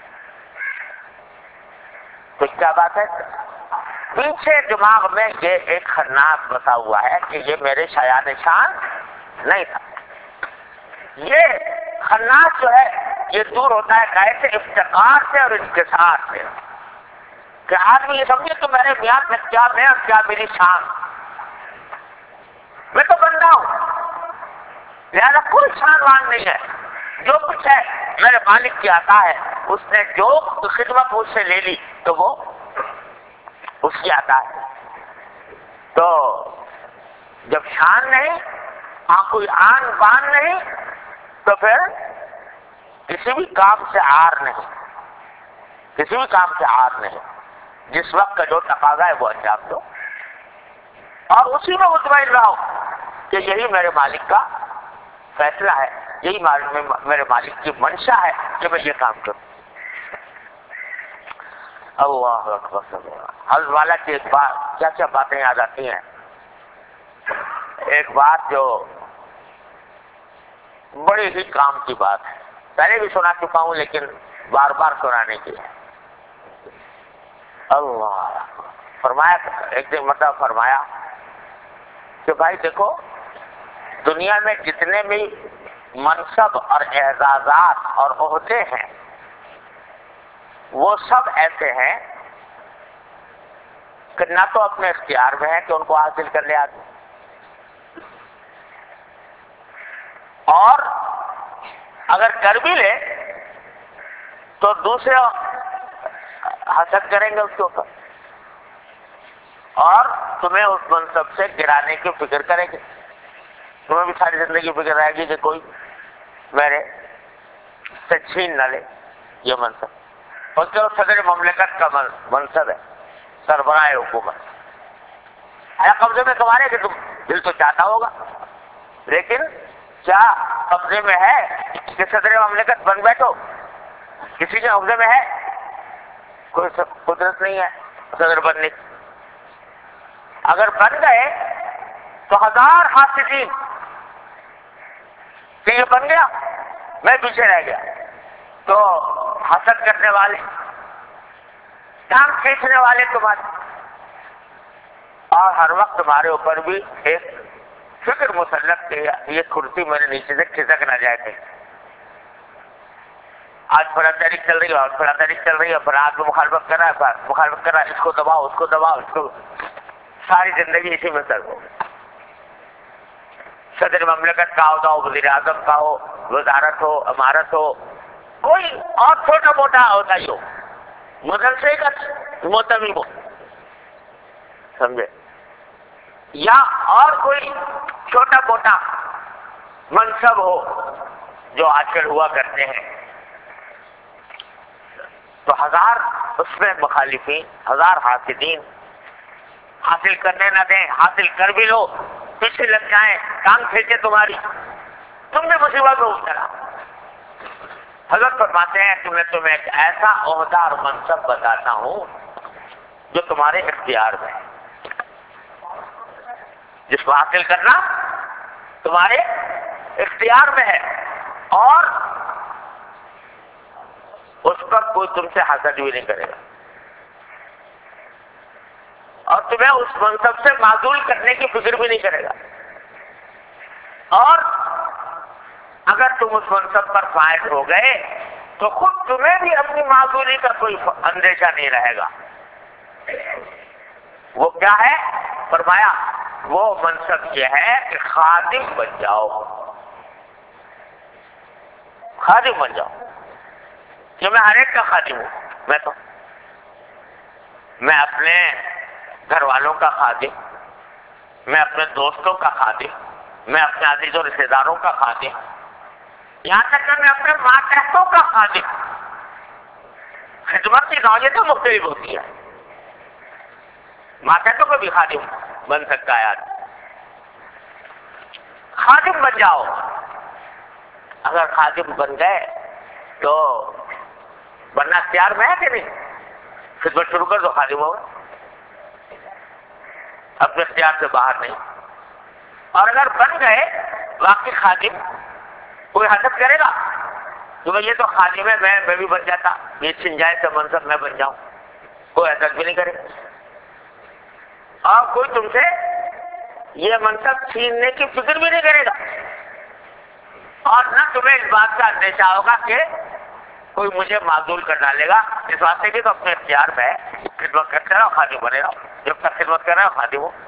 تو کیا بات ہے؟ پیچھے دماغ میں یہ ایک خناس بسا ہوا ہے کہ یہ میرے شایان شان نہیں تھا۔ یہ خناس جو ہے یہ دور ہوتا ہے کیسے؟ افتقار سے اور انکسار سے، کہ آدمی یہ سمجھے کہ میرے میاں میں کیا میں اور کیا میری شان، میں تو بندہ ہوں، لہذا کوئی شان وان نہیں ہے، جو کچھ ہے میرے مالک کی عطا ہے، اس نے جو خدمت مجھ سے لے لی تو وہ اس کی عطا ہے۔ تو جب شان نہیں، ہاں کوئی آن بان نہیں، تو پھر کسی بھی کام سے عار نہیں، کسی بھی کام سے عار نہیں۔ جس وقت کا جو تقاضا ہے وہ انجام دو، اور اسی میں مطمئن رہو کہ یہی میرے مالک کا فیصلہ ہے، یہی میرے مالک کی منشا ہے کہ میں یہ کام کروں۔ اللہ اکبر۔ حضرت والا کی ایک بات، کیا کیا باتیں یاد آتی ہیں۔ ایک بات جو بڑی ہی کام کی بات ہے، پہلے بھی سنا چکا ہوں لیکن بار بار سنانے کی ہے۔ اللہ فرمایا، ایک دن مطلب فرمایا کہ بھائی دیکھو، دنیا میں جتنے بھی منصب اور اعزازات اور عہدے ہیں وہ سب ایسے ہیں کہ نہ تو اپنے اختیار میں ہے کہ ان کو حاصل کر لے آدمی، اور اگر کر بھی لے تو دوسرے حسد کریں گے اس کے اوپر اور تمہیں اس منصب سے گرانے کی فکر کریں گے. تمہیں بھی ساری زندگی فکر رہے گی کہ کوئی میرے سے چھین نہ لے یہ منصب. اور جو صدر مملکت کا منصب ہے، سربراہ حکومت ہے قبضے میں تمہارے کہ تم دل تو چاہتا ہوگا، لیکن کیا قبضے میں ہے کہ صدر مملکت بن بیٹھو؟ کسی کے قبضے میں ہے؟ کوئی قدرت نہیں ہے صدر بننے کی. اگر بن گئے تو ہزار حاسدین کہ یہ بن گیا میں پیچھے رہ گیا، تو حسد کرنے والے، ٹانگ کھینچنے والے تمہارے، اور ہر وقت تمہارے اوپر بھی ایک فکر مسلط کہ یہ کرسی میرے نیچے سے کھسک نہ جائے تھے. آج فلاں تاریخ چل رہی ہے اور فلاں تاریخ چل رہی ہے، پر آج میں مخالفت کر رہا ہے، مخالفت کر رہا ہے، اس کو دباؤ اس کو دباؤ اس کو، ساری زندگی اسی میں سر ہو. صدر مملکت کا ہوتا ہو، وزیر اعظم کا ہو، وزارت ہو، امارت ہو، کوئی اور چھوٹا موٹا ہوتا ہی ہو، مدرسے کا محتمی ہو، سمجھے، یا اور کوئی چھوٹا موٹا منصب ہو جو آج کل ہوا کرتے ہیں، تو ہزار اس میں مخالفین، ہزار حاسدین حاصل کرنے نہ دیں، حاصل کر بھی لو پیچھے لگ جائیں، ٹانگ کھینچے تمہاری، تم نے مصیبت میں اترا. حضرت فرماتے ہیں کہ میں تمہیں ایک ایسا عہدہ اور منصب بتاتا ہوں جو تمہارے اختیار میں ہے، جس کو حاصل کرنا تمہارے اختیار میں ہے، اور اس پر کوئی تم سے حسد بھی نہیں کرے گا، اور تمہیں اس منصب سے معزول کرنے کی فکر بھی نہیں کرے گا. اور اگر تم اس منصب پر فائز ہو گئے تو خود تمہیں بھی اپنی معذوری کا کوئی اندیشہ نہیں رہے گا. وہ کیا ہے؟ فرمایا وہ منصب یہ ہے کہ خادم بن جاؤ، خادم بن جاؤ. کہ میں ہر ایک کا خادم ہوں، میں تو میں اپنے گھر والوں کا خادم، میں اپنے دوستوں کا خادم، میں اپنے عزیز و رشتے داروں کا خادم، یہاں تک کہ میں اپنے ماتحتوں کا خادم. خدمت کی نوعیت تو مختلف ہوتی ہے، ماتحتوں کو بھی خادم بن سکتا ہے آدمی. خادم بن جاؤ. اگر خادم بن گئے تو بننا اختیار میں ہے کہ نہیں؟ خدمت شروع کر دو، خادم ہوگا، اپنے اختیار سے باہر نہیں. اور اگر بن گئے واقعی خادم، کوئی حسد کرے گا تو یہ تو خادم ہے، میں میں بھی بن جاتا، یہ چھن جائے تو منصب میں بن جاؤں، کوئی حسد بھی نہیں کرے. اور کوئی تم سے یہ منصب چھیننے کی فکر بھی نہیں کرے گا، اور نہ تمہیں اس بات کا اندیشہ ہوگا کہ کوئی مجھے معذول کر ڈالے گا. اس واسطے کی تو اپنے اختیار میں خدمت کرتے رہو، خادم بنے رہو، جب تک خدمت کر رہے ہو خادم ہو.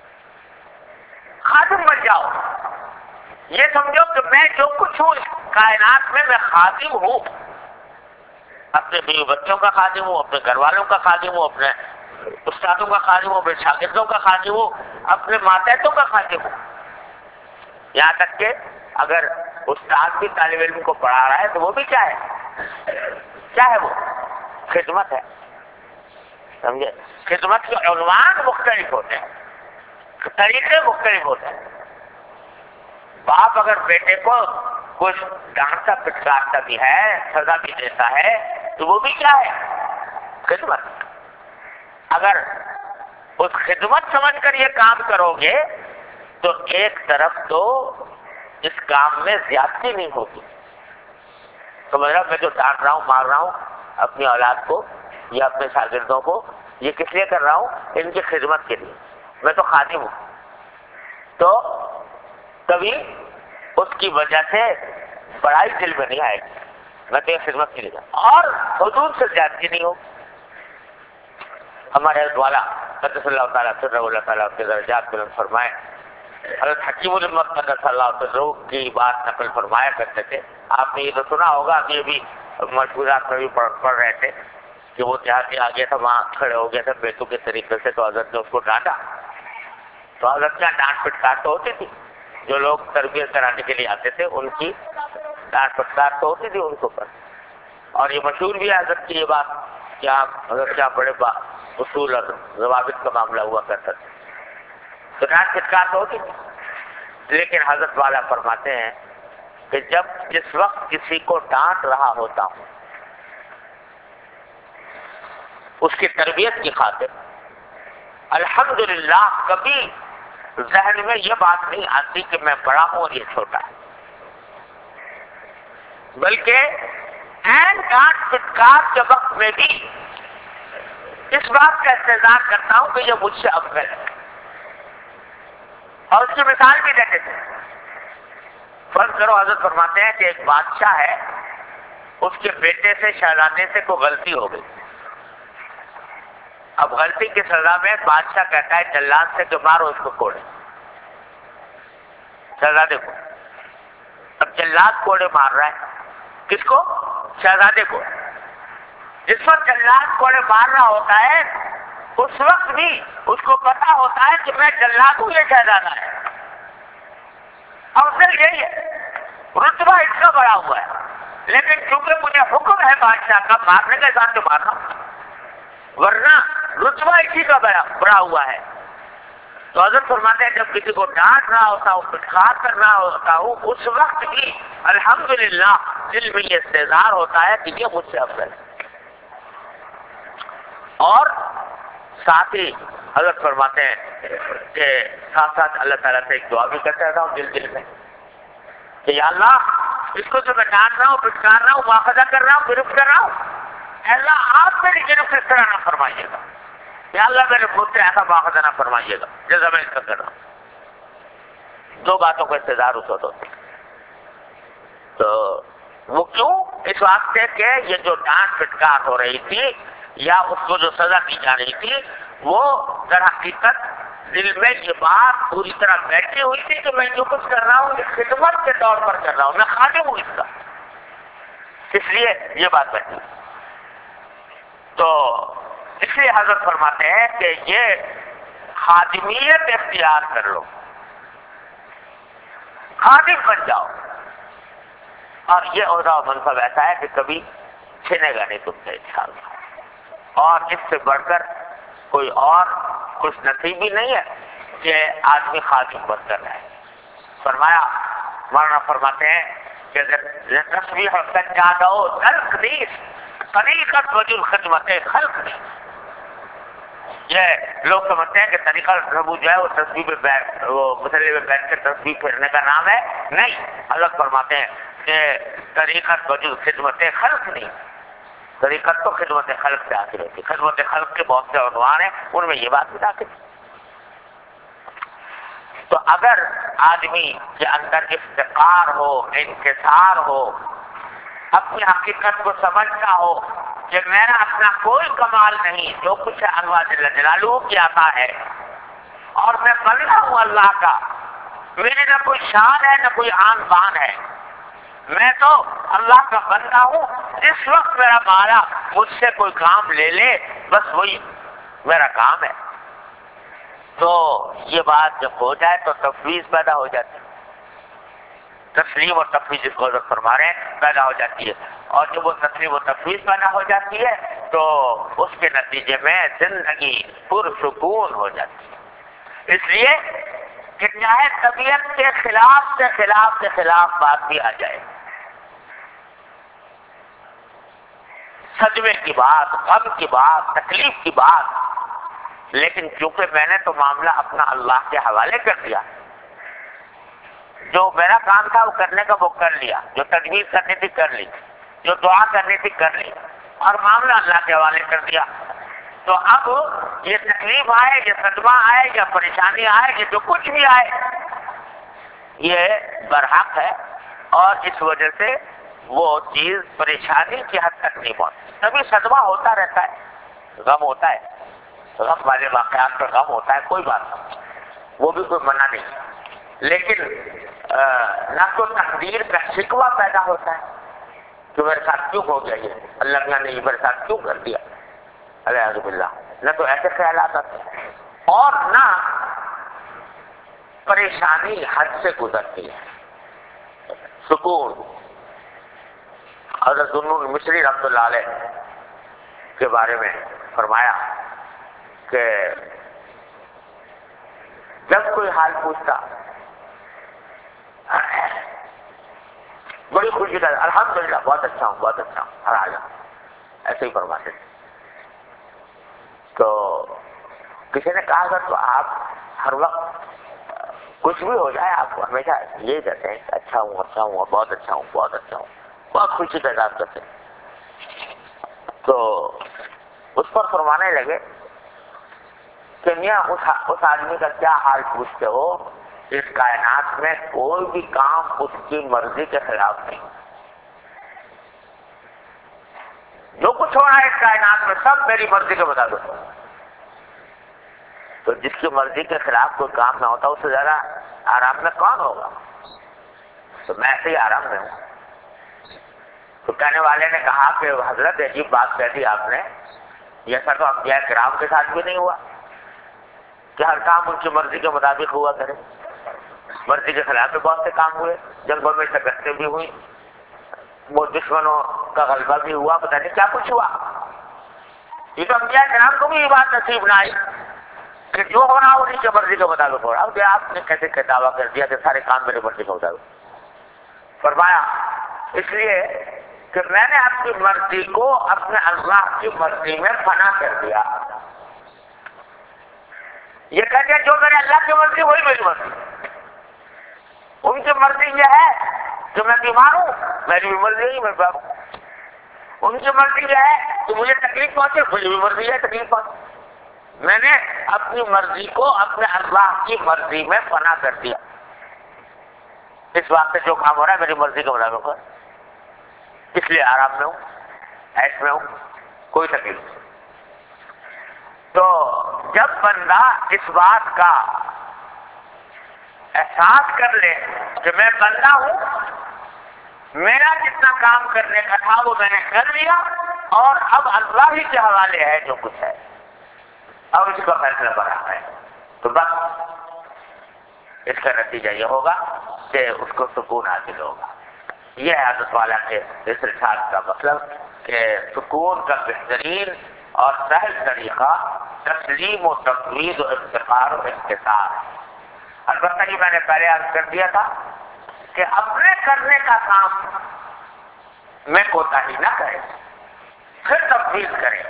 خادم بن جاؤ. یہ سمجھو کہ میں جو کچھ ہوں اس کائنات میں، میں خادم ہوں. اپنے بیوی بچوں کا خادم ہوں، اپنے گھر والوں کا خادم ہوں، اپنے استادوں کا خادم ہوں، اپنے شاگردوں کا خادم ہوں، اپنے ماتحتوں کا خادم ہوں. یہاں تک کہ اگر استاد بھی طالب علم کو پڑھا رہا ہے تو وہ بھی کیا ہے؟ کیا ہے وہ؟ خدمت ہے. سمجھے؟ خدمت کے عنوان مختلف ہوتے ہیں، طریقے مختلف ہوتے ہیں. باپ اگر بیٹے کو کچھ ڈانٹتا پٹکارتا بھی ہے، سزا بھی دیتا ہے، تو وہ بھی کیا ہے؟ خدمت. اگر اس خدمت سمجھ کر یہ کام کرو گے تو ایک طرف تو اس کام میں زیادتی نہیں ہوگی. سمجھ رہا میں جو ڈانٹ رہا ہوں، مار رہا ہوں اپنی اولاد کو یا اپنے شاگردوں کو، یہ کس لیے کر رہا ہوں؟ ان کی خدمت کے لیے. میں تو خادم ہوں، تو کبھی اس کی وجہ سے بڑائی دل میں نہیں آئے گی. میں تو یہ خدمت کے لیے، اور حدود سے زیادتی نہیں ہو. ہمارے حضرت والا قدس اللہ تعالیٰ سر اللہ تعالیٰ کے درجات بلند فرمائے، حضرت حکیم الامت قدس اللہ سر کی بات نقل فرمایا کرتے تھے آپ نے یہ تو سنا ہوگا، ابھی ابھی مشہورات میں بھی پڑھ پڑھ رہے تھے کہ وہ دیہاتی آ گیا تھا، وہاں کھڑے ہو گیا تھا بیٹوں کے طریقے سے، تو حضرت نے اس کو ڈانٹا. تو حضرت کیا ڈانٹ پٹکار تو ہوتی تھی، جو لوگ تربیت کرانے کے لیے آتے تھے ان کی ڈانٹ پٹکار تو ہوتی تھی ان کے اوپر. اور یہ مشہور بھی ہے حضرت کی یہ بات کہ آپ حضرت کیا بڑے با اصول اور ضوابط کا معاملہ ہوا کرتا تھا، تو ڈانٹ پٹکار تو ہوتی تھی. لیکن حضرت والا فرماتے ہیں کہ جب جس وقت کسی کو ڈانٹ رہا ہوتا ہوں اس کی تربیت کی خاطر، الحمدللہ کبھی ذہن میں یہ بات نہیں آتی کہ میں بڑا ہوں اور یہ چھوٹا ہے، بلکہ این ڈانٹ پٹکار کے وقت میں بھی اس بات کا استحضار کرتا ہوں کہ یہ مجھ سے افضل ہے. اور اس کی مثال بھی دیتے تھے. فرض کرو حضرت فرماتے ہیں کہ ایک بادشاہ ہے، اس کے بیٹے سے شہزادے سے کوئی غلطی ہو گئی. اب غلطی کی سزا میں بادشاہ کہتا ہے جلاد سے کہ مارو اس کو کوڑے، شہزادے کو. اب جلاد کوڑے مار رہا ہے کس کو؟ شہزادے کو. جس وقت جلاد کوڑے مار رہا ہوتا ہے اس وقت بھی اس کو پتا ہوتا ہے کہ میں جلاد ہوں، یہ شہزادہ ہے. افضل یہی ہے، رتبہ اس کا بڑا ہوا ہے، لیکن چونکہ مجھے حکم ہے بادشاہ کا مارنے کے ساتھ تو مارنا، ورنہ رتبہ اسی کا بڑا ہوا ہے. تو حضرت فرماتے ہیں جب کسی کو ڈانٹ رہا ہوتا ہوں، پٹخار کر رہا ہوتا ہوں، اس وقت بھی الحمدللہ دل میں یہ استحضار ہوتا ہے کہ یہ مجھ سے افضل ہے. اور ساتھ ہی حضرت فرماتے ہیں کہ ساتھ ساتھ اللہ تعالیٰ سے ایک دعا بھی کرتا رہتا ہوں دل دل میں کہ یا اللہ اس کو جو میں ڈانٹ رہا ہوں، پٹکار رہا ہوں، مواخذہ کر رہا ہوں، گرفت کر رہا ہوں، اے اللہ آپ میری گرفت اس طرح نہ فرمائیے گا، یا اللہ میرے خود سے ایسا مواخذہ نہ فرمائیے گا جیسا میں اس کا کر رہا ہوں. دو باتوں کا استحضار اس وقت ہوتا ہے. تو وہ کیوں؟ اس واسطے کہ یہ جو ڈانٹ پٹکار ہو رہی تھی یا اس کو جو سزا دی جا رہی تھی وہ در حقیقت دل میں یہ بات پوری طرح بیٹھی ہوئی تھی کہ میں جو کچھ کر رہا ہوں یہ خدمت کے طور پر کر رہا ہوں، میں خادم ہوں اس کا، اس لیے یہ بات بیٹھی. تو اس لیے حضرت فرماتے ہیں کہ یہ خادمیت اختیار کر لو، خادم بن جاؤ. اور یہ عہدہ و منصب ایسا ہے کہ کبھی چھنے گا نہیں تم سے انشاءاللہ، اور اس سے بڑھ کر کوئی اور خوش نصیبی نہیں ہے کہ آدمی خادم بن کر رہے. فرمایا مولانا فرماتے ہیں کہ تصویر سجادہ و تلخیص طریقت وجود خدمت خلق نہیں. یہ لوگ سمجھتے ہیں کہ طریقہ ربو جو ہے وہ تصویر پہ بیٹھ وہ مسئلے میں بیٹھ کر تصویر پھیرنے کا نام ہے، نہیں. حضرت فرماتے ہیں کہ طریقت وجود خدمت خلق نہیں، طریقت تو خدمت خلق سے حاصل ہوتی ہے. خدمت خلق کے بہت سے عنوان ہیں، ان میں یہ بات بھی داخل ہے. تو اگر آدمی کے اندر افتقار ہو، انکسار ہو، اپنی حقیقت کو سمجھتا ہو کہ میرا اپنا کوئی کمال نہیں، جو کچھ انواع جل جلالہ کی عطا ہے، اور میں بندہ ہوں اللہ کا، میری نہ کوئی شان ہے نہ کوئی آن بان ہے، میں تو اللہ کا بندہ ہوں. جس وقت میرا مالا مجھ سے کوئی کام لے لے بس وہی میرا کام ہے. تو یہ بات جب ہو جائے تو تفویض پیدا ہو جاتی ہے، تسلیم اور تفویض جس کو حضرت فرما رہے ہیں پیدا ہو جاتی ہے. اور جب وہ تسلیم و تفویض پیدا ہو جاتی ہے تو اس کے نتیجے میں زندگی پرسکون ہو جاتی ہے. اس لیے کہ چاہے طبیعت کے خلاف سے خلاف کے خلاف بات بھی آ جائے، صدمے کی بات، غم کی بات، تکلیف کی بات، لیکن چونکہ میں نے تو معاملہ اپنا اللہ کے حوالے کر دیا، جو میرا کام تھا وہ کرنے کا وہ کر لیا، جو تدبیر کرنی تھی کر لی، جو دعا کرنی تھی کر لی، اور معاملہ اللہ کے حوالے کر دیا. تو اب یہ تکلیف آئے، یہ صدمہ آئے، یا پریشانی آئے، یہ جو کچھ بھی آئے یہ برحق ہے، اور اس وجہ سے وہ چیز پریشانی کی حد تک نہیں پہنچتی. کبھی صدمہ ہوتا رہتا ہے، غم ہوتا ہے، غم والے واقعات پر غم ہوتا ہے، کوئی بات نہیں، وہ بھی کوئی منع نہیں. لیکن نہ تو تقدیر کا شکوہ پیدا ہوتا ہے کہ میرے ساتھ کیوں ہو گیا یہ، اللہ تعالیٰ نے یہ میرے ساتھ کیوں کر دیا، الیاذ باللہ، نہ تو ایسے خیالات آتے ہیں، اور نہ پریشانی حد سے گزرتی ہے، سکون۔ حضرت ذوالنون مصری رحمۃ اللہ علیہ کے بارے میں فرمایا کہ جب کوئی حال پوچھتا بڑی خوشی کا الحمدللہ بہت اچھا ہوں بہت اچھا ہوں ہر حال ایسے ہی فرماتے تھے۔ تو کسی نے کہا اگر تو آپ ہر وقت کچھ بھی ہو جائے آپ کو ہمیشہ یہ کہتے ہیں کہ اچھا ہوں اچھا ہوں بہت اچھا ہوں بہت اچھا ہوں، بہت خوشی کا اظہار کرتے ہیں۔ تو اس پر فرمانے لگے کہ میاں اس آدمی کا کیا حال پوچھتے ہو، اس کائنات میں کوئی بھی کام اس کی مرضی کے خلاف نہیں، جو کچھ ہو رہا ہے اس کائنات میں سب میری مرضی کے مطابق۔ تو جس کی مرضی کے خلاف کوئی کام نہ ہوتا اس سے زیادہ آرام میں کون ہوگا؟ تو میں ایسے ہی آرام میں ہوں۔ تو کہنے والے نے کہا کہ حضرت عجیب بات کہہ دی آپ نے، یہ ایسا تو انبیاء کرام کے ساتھ بھی نہیں ہوا کہ ہر کام ان کی مرضی کے مطابق ہوا کرے، مرضی کے خلاف بھی بہت سے کام ہوئے، جنگوں میں شکستیں بھی ہوئی، وہ دشمنوں کا غلبہ بھی ہوا، پتہ نہیں کیا کچھ ہوا۔ یہ تو انبیاء کرام کو بھی یہ بات نصیب نہ آئی کہ جو ہو رہا انہیں کی مرضی کے مطابق ہو رہا۔ اب آپ نے کیسے کہ دعویٰ کر دیا کہ سارے کام میرے مرضی کے مطابق؟ فرمایا اس لیے کہ میں نے اپنی مرضی کو اپنے اللہ کی مرضی میں فنا کر دیا۔ یہ کہتے ہیں جو میرے اللہ کی مرضی وہی میری مرضی، ان کی مرضی یہ ہے کہ میں بیمار ہوں، میری بھی مرضی ہے میں بیمار ہوں، ان کی مرضی یہ ہے کہ مجھے تکلیف پہنچے، مجھے بھی مرضی ہے تکلیف پہنچے۔ میں نے اپنی مرضی کو اپنے اللہ کی مرضی میں فنا کر دیا، اس واسطے جو کام ہو رہا ہے میری مرضی کے مطابق ہے، اس لیے آرام میں ہوں، عیش میں ہوں، کوئی تکلیف نہیں۔ تو جب بندہ اس بات کا احساس کر لے کہ میں بندہ ہوں، میرا جتنا کام کرنے کا تھا وہ میں نے کر لیا، اور اب اللہ ہی کے حوالے ہے جو کچھ ہے، اب اس کا فیصلہ بڑا ہے، تو بس اس کا نتیجہ یہ ہوگا کہ اس کو سکون حاصل ہوگا۔ یہ ہے حضرت والا کے اس ارشاد کا مطلب کہ سکون کا بہترین اور سہل طریقہ تسلیم و تفویض و افتقار و انکسار۔ البتہ یہ میں نے پہلے عرض کر دیا تھا کہ اپنے کرنے کا کام میں کوتاہی نہ کرے، پھر تفویض کرے،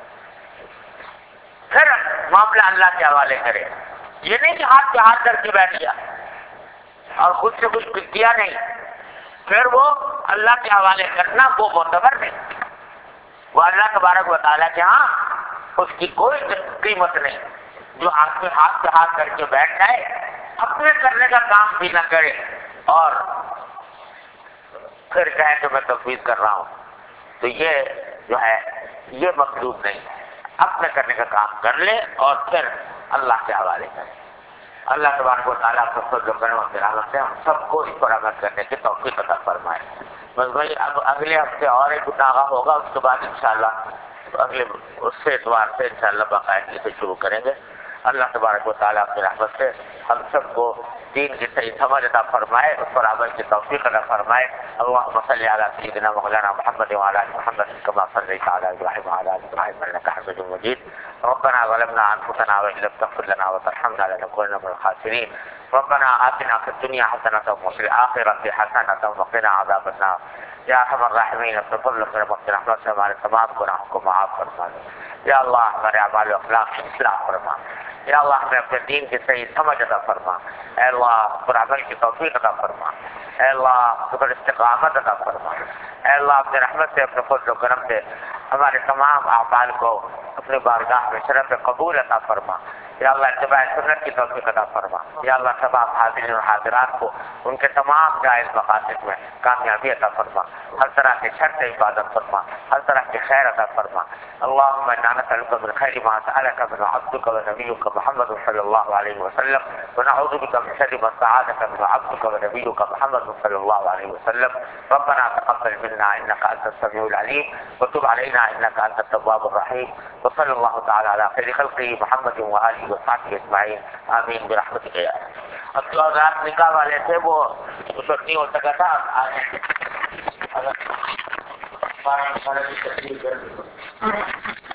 پھر معاملہ اللہ کے حوالے کرے۔ یہ نہیں کہ ہاتھ پہ ہاتھ کر کے بیٹھ گیا اور خود سے کچھ کیا نہیں، پھر وہ اللہ کے حوالے کرنا وہ معتبر نہیں، وہ اللہ تبارک و تعالیٰ کے ہاں اس کی کوئی قیمت نہیں۔ جو ہاتھ میں ہاتھ پہ ہاتھ کر کے بیٹھ جائے، اپنے کرنے کا کام بھی نہ کرے اور پھر کہے کہ میں تفویض کر رہا ہوں، تو یہ جو ہے یہ مقصود نہیں ہے۔ اپنے کرنے کا کام کر لے اور پھر اللہ کے حوالے کرے۔ اللہ تبارک و تعالیٰ کو فضل و کرم اور رحمت سے ہم سب کو اس پر عمل کرنے کی توفیق عطا فرمائے۔ بس بھائی اب اگلے ہفتے اور ایک ناغہ ہوگا، اس کے بعد انشاءاللہ اگلے اس سے اتوار سے انشاءاللہ باقاعدگی سے شروع کریں گے۔ اللہ تبارک و تعالیٰ اپنی رحمت سے ہم سب کو دین کی صحیح سمجھ عطا فرمائے، اس پر عمل کی توفیق عطا فرمائے۔ اللہم صلی علی سیدنا مولانا محمد وعلی آل محمد کما صلیت علی ابراہیم وعلی آل ابراہیم انک حمید مجید۔ ربنا ظلمنا انفسنا وان لم تغفر لنا وترحمنا لنكونن من الخاسرین۔ ربنا آتنا فی الدنیا حسنۃ وفی الآخرۃ حسنۃ وقنا عذاب النار۔ یا ارحم الراحمین اپنے فضل و کرم اور رحمت سے ہمارے تمام گناہوں کو معاف فرما دے۔ یا اللہ ہمارے اعمال و اخلاق کی اصلاح فرما۔ یا اللہ ہمیں اپنے دین کی صحیح سمجھ عطا فرما۔ اے اللہ پر عمل کی توفیق عطا فرما۔ اے اللہ پر استقامت عطا فرما۔ اے اللہ اپنے رحمت سے اپنے فضل و کرم سے ہمارے تمام اعمال کو اپنے بارگاہ میں شرف قبول عطا فرما۔ یا اللہ اتباع سنت کی توفیق عطا فرما۔ یا اللہ تمام حاضرین اور حاضرات کو ان کے تمام جائز مقاصد میں کامیابی عطا فرما۔ ہر طرح کے شر سے حفاظت فرما، ہر طرح کے خیر عطا فرما۔ اللهم انا نسألك من خير ما سألك من عبدك ونبيك محمد صلى الله عليه وسلم، ونعوذ بك من شر ما استعاذك من عبدك ونبيك محمد صلى الله عليه وسلم۔ ربنا تقبل منا انك انت السميع العليم، وتب علينا انك انت التواب الرحيم، وصلى الله تعالى على خير خلقه محمد وآله وصحبه اجمعين، آمين برحمتك يا ارحم۔ اب جو رات نکاح والے تھے وہ اس وقت نہیں ہو سکا تھا، آج